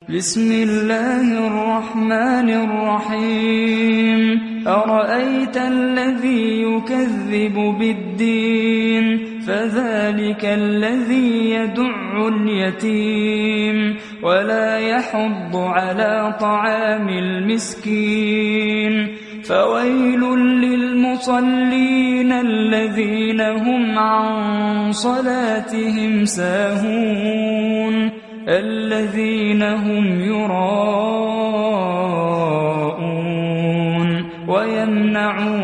بسم الله الرحمن الرحيم أرأيت الذي يكذب بالدين فذلك الذي يدع اليتيم ولا يحض على طعام المسكين فويل للمصلين الذين هم عن صلاتهم ساهون الذين هم يراءون ويمنعون